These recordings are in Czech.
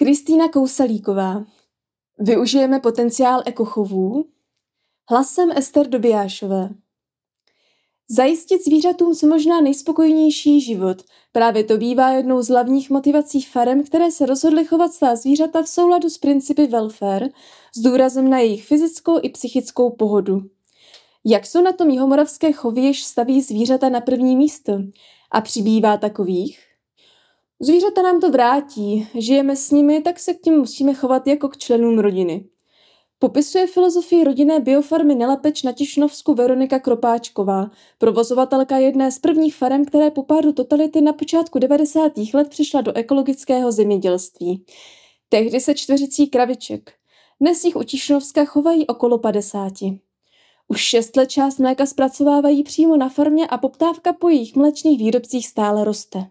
Kristýna Kousalíková. Využijeme potenciál ekochovů. Hlasem Ester Dobijášové. Zajistit zvířatům co možná nejspokojenější život. Právě to bývá jednou z hlavních motivací farem, které se rozhodly chovat svá zvířata v souladu s principy welfare, s důrazem na jejich fyzickou i psychickou pohodu. Jak jsou na tom jihomoravské chovy, jež staví zvířata na první místo? A přibývá takových? Zvířata nám to vrátí, žijeme s nimi, tak se k tím musíme chovat jako k členům rodiny. Popisuje filozofii rodinné biofarmy Nelapeč na Tišnovsku Veronika Kropáčková, provozovatelka jedné z prvních farem, které po pádu totality na počátku 90. let přišla do ekologického zemědělství. Tehdy se 40 kraviček. Dnes jich u Tišnovska chovají okolo 50. Už 6 let část mléka zpracovávají přímo na farmě a poptávka po jejich mléčných výrobcích stále roste.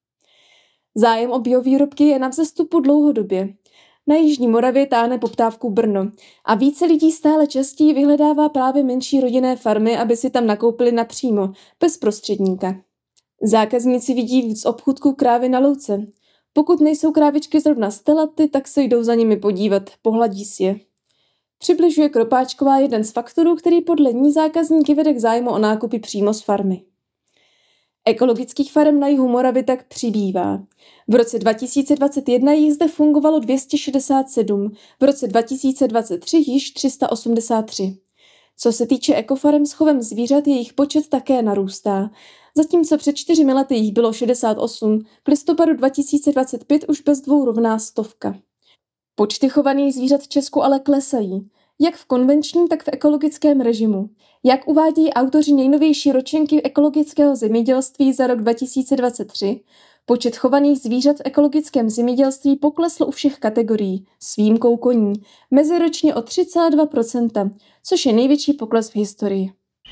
Zájem o biovýrobky je na vzestupu dlouhodobě. Na jižní Moravě táhne poptávku Brno a více lidí stále častěji vyhledává právě menší rodinné farmy, aby si tam nakoupili napřímo, bez prostředníka. Zákazníci vidí z obchůdku krávy na louce. Pokud nejsou krávičky zrovna stelaty, tak se jdou za nimi podívat, pohladí si je. Přibližuje Kropáčková jeden z faktorů, který podle ní zákazníky vede k zájmu o nákupy přímo z farmy. Ekologických farem na jihu Moravy tak přibývá. V roce 2021 jich zde fungovalo 267, v roce 2023 již 383. Co se týče ekofarem s chovem zvířat, jejich počet také narůstá. Zatímco před 4 lety jich bylo 68, k listopadu 2025 už bez dvou rovná 100. Počty chovaných zvířat v Česku ale klesají, jak v konvenčním, tak v ekologickém režimu. Jak uvádějí autoři nejnovější ročenky ekologického zemědělství za rok 2023, počet chovaných zvířat v ekologickém zemědělství poklesl u všech kategorií, s výjimkou koní, meziročně o 3,2%, což je největší pokles v historii.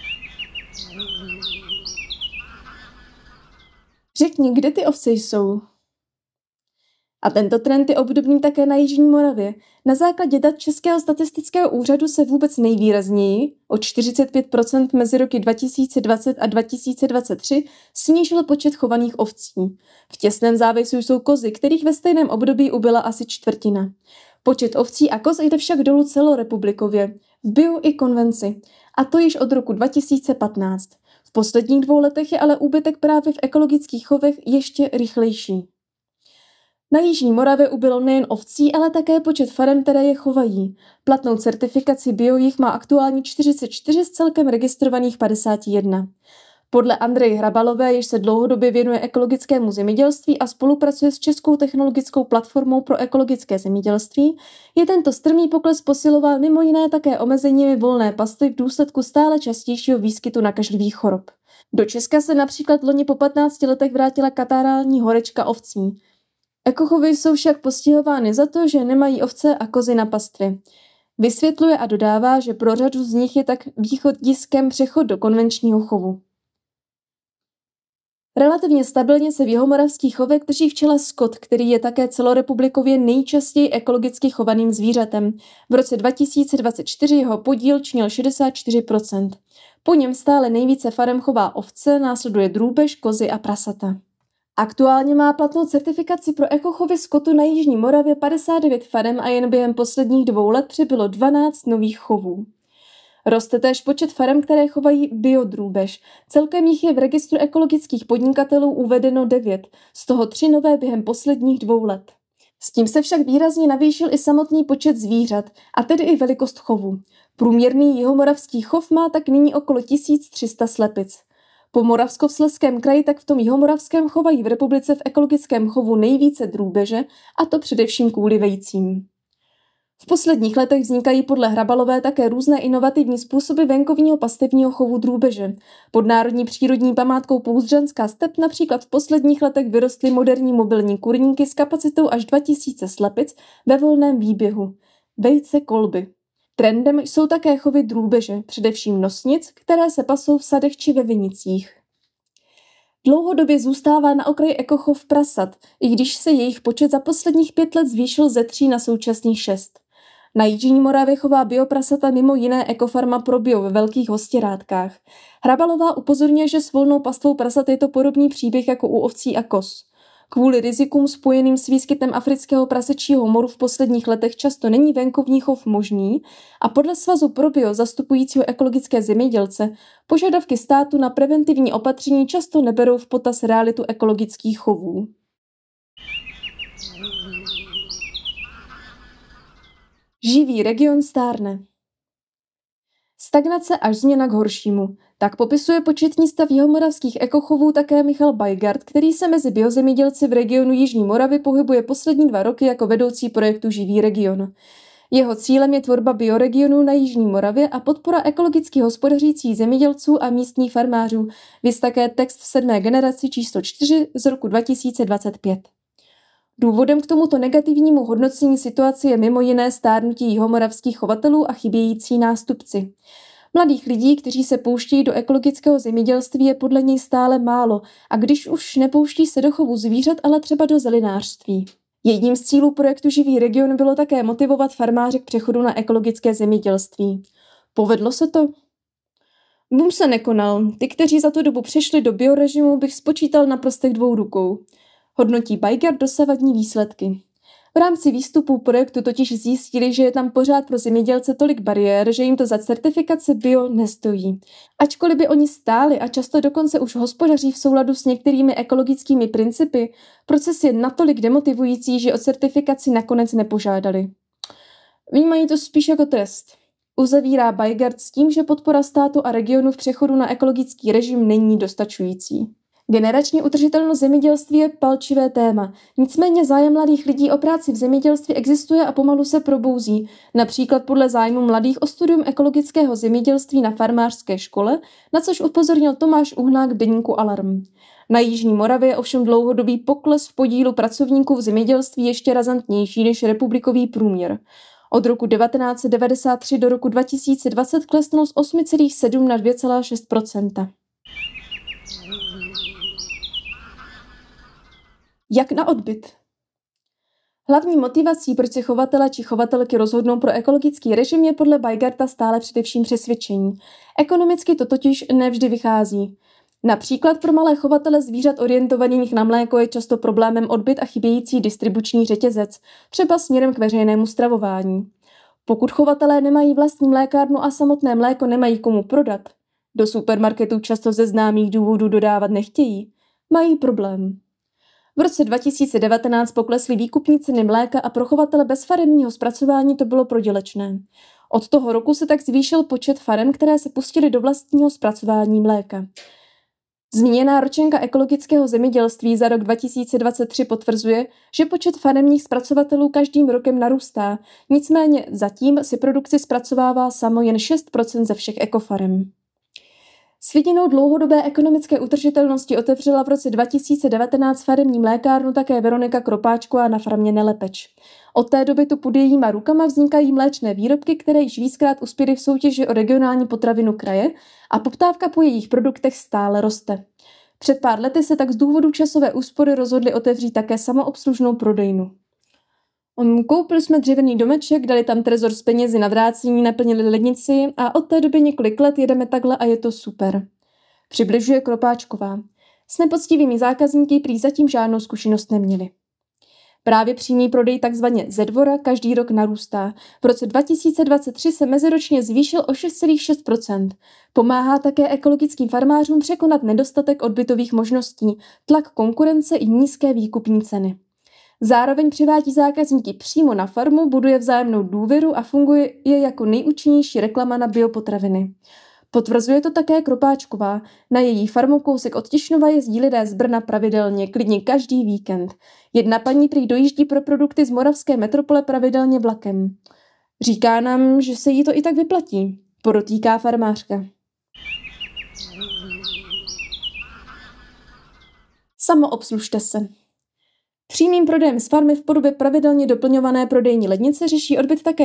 Řekni, kde ty ovce jsou? A tento trend je obdobný také na jižní Moravě. Na základě dat Českého statistického úřadu se vůbec nejvýrazněji, o 45% mezi roky 2020 a 2023, snížil počet chovaných ovcí. V těsném závěsu jsou kozy, kterých ve stejném období ubyla asi čtvrtina. Počet ovcí a koz jde však dolů celorepublikově, v bio i konvenci, a to již od roku 2015. V posledních 2 letech je ale úbytek právě v ekologických chovech ještě rychlejší. Na jižní Moravě ubylo nejen ovcí, ale také počet farem, které je chovají. Platnou certifikaci bio jich má aktuálně 44 z celkem registrovaných 51. Podle Andreji Hrabalové, jež se dlouhodobě věnuje ekologickému zemědělství a spolupracuje s Českou technologickou platformou pro ekologické zemědělství, je tento strmý pokles posilován mimo jiné také omezeními volné pastvy v důsledku stále častějšího výskytu nakažlivých chorob. Do Česka se například loni po 15 letech vrátila katarální horečka ovcí. Ekochovy jsou však postihovány za to, že nemají ovce a kozy na pastvě. Vysvětluje a dodává, že pro řadu z nich je tak východiskem přechod do konvenčního chovu. Relativně stabilně se v jihomoravských chovech drží v čele skot, který je také celorepublikově nejčastěji ekologicky chovaným zvířatem. V roce 2024 jeho podíl činil 64%. Po něm stále nejvíce farem chová ovce, následuje drůbež, kozy a prasata. Aktuálně má platnou certifikaci pro ekochovy skotu na jižní Moravě 59 farem a jen během posledních 2 let přibylo 12 nových chovů. Roste též počet farem, které chovají biodrůbež. Celkem jich je v registru ekologických podnikatelů uvedeno 9, z toho 3 nové během posledních 2 let. S tím se však výrazně navýšil i samotný počet zvířat, a tedy i velikost chovu. Průměrný jihomoravský chov má tak nyní okolo 1300 slepic. Po Moravskoslezském kraji tak v tom jihomoravském chovají v republice v ekologickém chovu nejvíce drůbeže, a to především kvůli vejcím. V posledních letech vznikají podle Hrabalové také různé inovativní způsoby venkovního pastevního chovu drůbeže. Pod národní přírodní památkou Pouzdřanská step například v posledních letech vyrostly moderní mobilní kurníky s kapacitou až 2000 slepic ve volném výběhu. Vejce kolby. Trendem jsou také chovy drůbeže, především nosnic, které se pasou v sadech či ve vinicích. Dlouhodobě zůstává na okraji ekochov prasat, i když se jejich počet za posledních 5 let zvýšil ze 3 na současných 6. Na jižní Moravě chová bioprasata mimo jiné ekofarma Probio ve Velkých Hostěrátkách. Hrabalová upozorňuje, že s volnou pastvou prasat je to podobný příběh jako u ovcí a koz. Kvůli rizikům spojeným s výskytem afrického prasečího moru v posledních letech často není venkovní chov možný a podle Svazu pro bio zastupujícího ekologické zemědělce požadavky státu na preventivní opatření často neberou v potaz realitu ekologických chovů. Živý region stárne. Stagnace až změna k horšímu. Tak popisuje početní stav jihomoravských ekochovů také Michal Bajgard, který se mezi biozemědělci v regionu Jižní Moravy pohybuje poslední 2 roky jako vedoucí projektu Živý region. Jeho cílem je tvorba bioregionů na Jižní Moravě a podpora ekologicky hospodařících zemědělců a místních farmářů, viz také text v 7. generaci číslo 4 z roku 2025. Důvodem k tomuto negativnímu hodnocení situace je mimo jiné stárnutí jihomoravských chovatelů a chybějící nástupci. Mladých lidí, kteří se pouštějí do ekologického zemědělství, je podle něj stále málo a když už nepouští se do chovu zvířat, ale třeba do zelinářství. Jedním z cílů projektu Živý region bylo také motivovat farmáře k přechodu na ekologické zemědělství. Povedlo se to? Boom se nekonal. Ty, kteří za tu dobu přešli do biorežimu, bych spočítal na prstech 2 rukou. Hodnotí Bajgard dosavadní výsledky. V rámci výstupů projektu totiž zjistili, že je tam pořád pro zemědělce tolik bariér, že jim to za certifikaci bio nestojí. Ačkoliv by oni stáli a často dokonce už hospodaří v souladu s některými ekologickými principy, proces je natolik demotivující, že o certifikaci nakonec nepožádali. Vnímají to spíš jako trest. Uzavírá Bajgard s tím, že podpora státu a regionu v přechodu na ekologický režim není dostačující. Generační udržitelnost zemědělství je palčivé téma, nicméně zájem mladých lidí o práci v zemědělství existuje a pomalu se probouzí, například podle zájmu mladých o studium ekologického zemědělství na farmářské škole, na což upozornil Tomáš Uhnák v deníku Alarm. Na Jižní Moravě je ovšem dlouhodobý pokles v podílu pracovníků v zemědělství ještě razantnější než republikový průměr. Od roku 1993 do roku 2020 klesnul z 8,7 na 2,6%. Jak na odbyt? Hlavní motivací, proč se chovatele či chovatelky rozhodnou pro ekologický režim, je podle Bajgarda stále především přesvědčení. Ekonomicky to totiž nevždy vychází. Například pro malé chovatele zvířat orientovaných na mléko je často problémem odbyt a chybějící distribuční řetězec, třeba směrem k veřejnému stravování. Pokud chovatelé nemají vlastní mlékárnu a samotné mléko nemají komu prodat, do supermarketů často ze známých důvodů dodávat nechtějí, mají problém. V roce 2019 poklesly výkupní ceny mléka a pro chovatele bez faremního zpracování to bylo prodělečné. Od toho roku se tak zvýšil počet farem, které se pustily do vlastního zpracování mléka. Zmíněná ročenka ekologického zemědělství za rok 2023 potvrzuje, že počet faremních zpracovatelů každým rokem narůstá, nicméně zatím si produkci zpracovává samo jen 6% ze všech ekofarem. S vidinou dlouhodobé ekonomické udržitelnosti otevřela v roce 2019 faremní mlékárnu také Veronika Kropáčková na farmě Nelepeč. Od té doby tu pod jejíma rukama vznikají mléčné výrobky, které již víckrát uspěly v soutěži o regionální potravinu kraje a poptávka po jejich produktech stále roste. Před pár lety se tak z důvodu časové úspory rozhodli otevřít také samoobslužnou prodejnu. Koupili jsme dřevěný domeček, dali tam trezor s penězi na vrácení, naplnili lednici a od té doby několik let jedeme takhle a je to super. Přibližuje Kropáčková. S nepoctivými zákazníky prý zatím žádnou zkušenost neměli. Právě přímý prodej takzvaně ze dvora každý rok narůstá. V roce 2023 se meziročně zvýšil o 6,6%. Pomáhá také ekologickým farmářům překonat nedostatek odbytových možností, tlak konkurence i nízké výkupní ceny. Zároveň přivádí zákazníky přímo na farmu, buduje vzájemnou důvěru a funguje jako nejúčinnější reklama na biopotraviny. Potvrzuje to také Kropáčková. Na její farmu kousek od Tišnova jezdí lidé z Brna pravidelně, klidně každý víkend. Jedna paní prý dojíždí pro produkty z moravské metropole pravidelně vlakem. Říká nám, že se jí to i tak vyplatí, podotýká farmářka. Samoobslužte se. Přímým prodejem z farmy v podobě pravidelně doplňované prodejní lednice řeší odbyt také